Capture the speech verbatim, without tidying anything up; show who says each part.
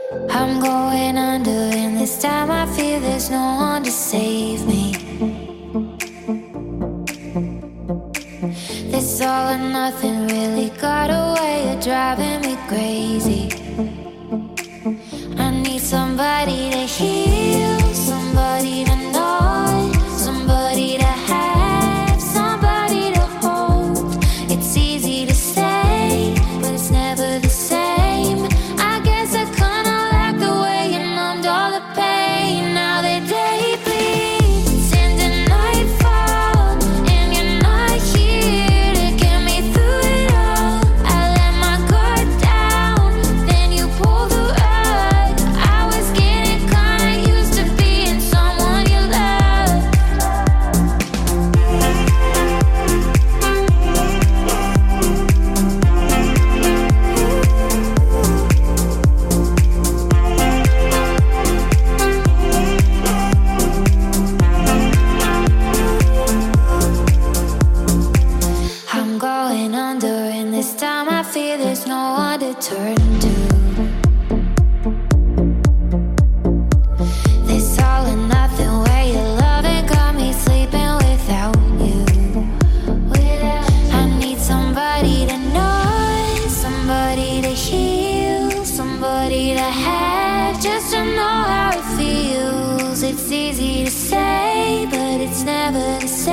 Speaker 1: I'm going under, and this time I feel there's no one to save me. This all or nothing really got a way of driving me crazy. I need somebody to heal, somebody to know, somebody to have, somebody to hold. It's easy to say, but it's never the same. I guess I kinda like the way you numbed all the pain. Now the day bleeds into nightfall, and you're not here to get me through it all. I let my guard down, then you pulled the rug. I was getting kinda used to being someone you love. I'm going under, and this time I feel there's no one to turn to. This all or nothing way of loving got me sleeping without you. I need somebody to know, somebody to heal, somebody to have, just to know how it feels. It's easy to say, but it's never the same.